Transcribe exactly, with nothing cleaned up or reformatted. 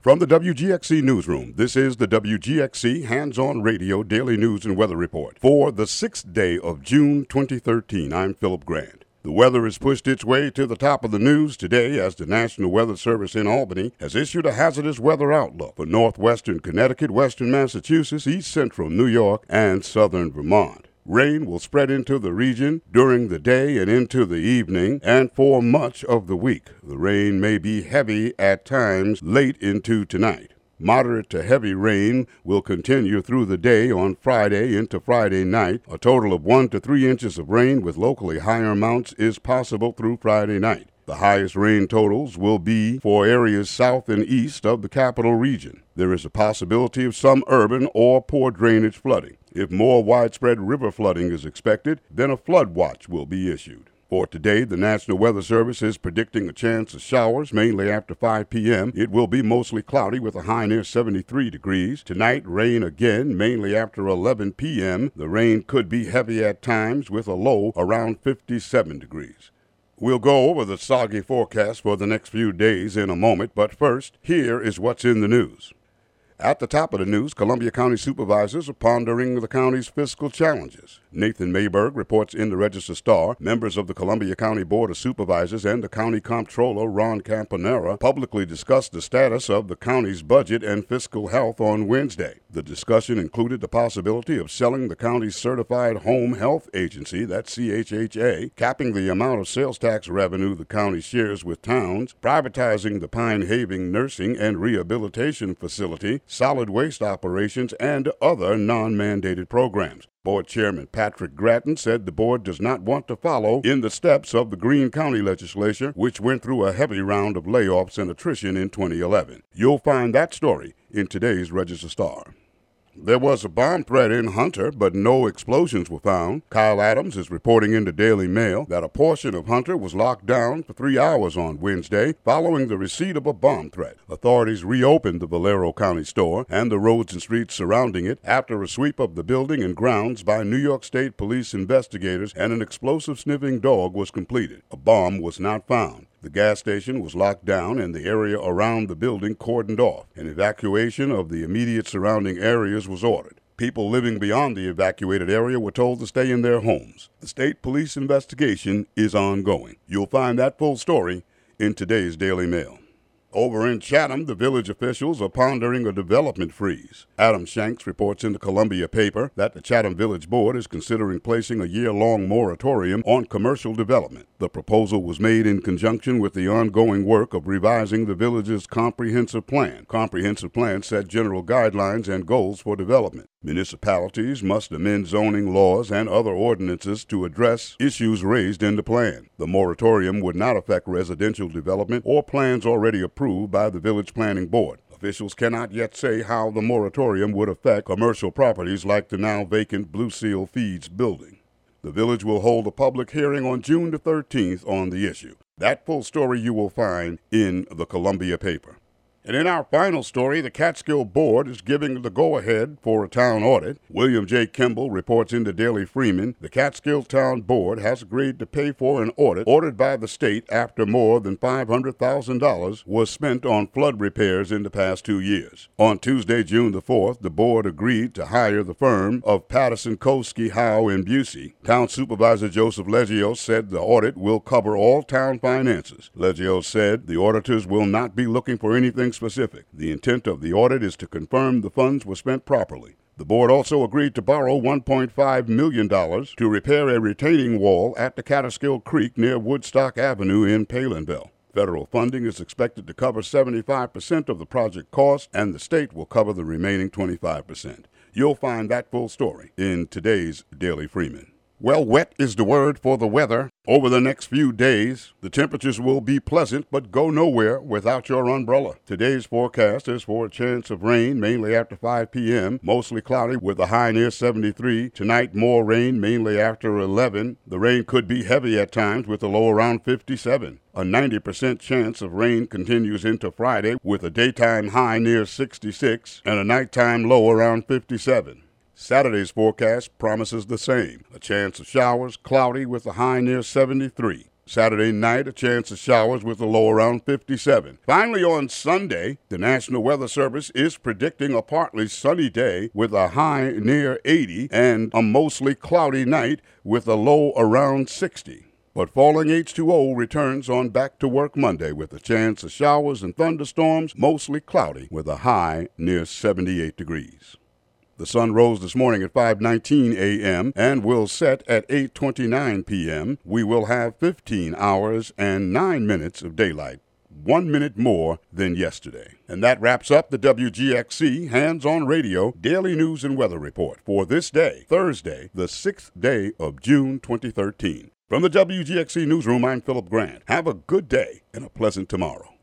From the W G X C Newsroom, this is the W G X C Hands-On Radio Daily News and Weather Report. For the sixth day of June twenty thirteen, I'm Philip Grant. The weather has pushed its way to the top of the news today as the National Weather Service in Albany has issued a hazardous weather outlook for northwestern Connecticut, western Massachusetts, east central New York, and southern Vermont. Rain will spread into the region during the day and into the evening and for much of the week. The rain may be heavy at times late into tonight. Moderate to heavy rain will continue through the day on Friday into Friday night. A total of one to three inches of rain with locally higher amounts is possible through Friday night. The highest rain totals will be for areas south and east of the capital region. There is a possibility of some urban or poor drainage flooding. If more widespread river flooding is expected, then a flood watch will be issued. For today, the National Weather Service is predicting a chance of showers, mainly after five p.m. It will be mostly cloudy with a high near seventy-three degrees. Tonight, rain again, mainly after eleven p.m. The rain could be heavy at times with a low around fifty-seven degrees. We'll go over the soggy forecast for the next few days in a moment, but first, here is what's in the news. At the top of the news, Columbia County supervisors are pondering the county's fiscal challenges. Nathan Mayberg reports in the Register-Star. Members of the Columbia County Board of Supervisors and the County Comptroller, Ron Campanera, publicly discussed the status of the county's budget and fiscal health on Wednesday. The discussion included the possibility of selling the county's certified home health agency, that's C H H A, capping the amount of sales tax revenue the county shares with towns, privatizing the Pine Haven Nursing and Rehabilitation Facility, solid waste operations, and other non-mandated programs. Board Chairman Patrick Grattan said the board does not want to follow in the steps of the Greene County legislature, which went through a heavy round of layoffs and attrition in twenty eleven. You'll find that story in today's Register-Star. There was a bomb threat in Hunter, but no explosions were found. Kyle Adams is reporting in the Daily Mail that a portion of Hunter was locked down for three hours on Wednesday following the receipt of a bomb threat. Authorities reopened the Valero County store and the roads and streets surrounding it after a sweep of the building and grounds by New York State police investigators and an explosive sniffing dog was completed. A bomb was not found. The gas station was locked down and the area around the building cordoned off. An evacuation of the immediate surrounding areas was ordered. People living beyond the evacuated area were told to stay in their homes. The state police investigation is ongoing. You'll find that full story in today's Daily Mail. Over in Chatham, the village officials are pondering a development freeze. Adam Shanks reports in the Columbia paper that the Chatham Village Board is considering placing a year-long moratorium on commercial development. The proposal was made in conjunction with the ongoing work of revising the village's comprehensive plan. Comprehensive plan set general guidelines and goals for development. Municipalities must amend zoning laws and other ordinances to address issues raised in the plan. The moratorium would not affect residential development or plans already approved by the Village Planning Board. Officials cannot yet say how the moratorium would affect commercial properties like the now vacant Blue Seal Feeds building. The village will hold a public hearing on June the thirteenth on the issue. That full story you will find in the Columbia paper. And in our final story, the Catskill Board is giving the go-ahead for a town audit. William J. Kimball reports in the Daily Freeman, the Catskill Town Board has agreed to pay for an audit ordered by the state after more than five hundred thousand dollars was spent on flood repairs in the past two years. On Tuesday, June the fourth, the board agreed to hire the firm of Patterson, Kolsky, Howe, and Busey. Town Supervisor Joseph Leggio said the audit will cover all town finances. Leggio said the auditors will not be looking for anything specific. The intent of the audit is to confirm the funds were spent properly. The board also agreed to borrow one point five million dollars to repair a retaining wall at the Catskill Creek near Woodstock Avenue in Palinville. Federal funding is expected to cover seventy-five percent of the project cost, and the state will cover the remaining twenty-five percent. You'll find that full story in today's Daily Freeman. Well, wet is the word for the weather. Over the next few days, the temperatures will be pleasant, but go nowhere without your umbrella. Today's forecast is for a chance of rain, mainly after five p.m., mostly cloudy with a high near seventy-three. Tonight, more rain, mainly after eleven. The rain could be heavy at times with a low around fifty-seven. A ninety percent chance of rain continues into Friday with a daytime high near sixty-six and a nighttime low around fifty-seven. Saturday's forecast promises the same. A chance of showers, cloudy with a high near seventy-three. Saturday night, a chance of showers with a low around fifty-seven. Finally, on Sunday, the National Weather Service is predicting a partly sunny day with a high near eighty and a mostly cloudy night with a low around sixty. But falling H two O returns on Back to Work Monday with a chance of showers and thunderstorms, mostly cloudy with a high near seventy-eight degrees. The sun rose this morning at five nineteen a.m. and will set at eight twenty-nine p.m. We will have fifteen hours and nine minutes of daylight, one minute more than yesterday. And that wraps up the W G X C Hands on Radio Daily News and Weather Report for this day, Thursday, the sixth day of June twenty thirteen. From the W G X C Newsroom, I'm Philip Grant. Have a good day and a pleasant tomorrow.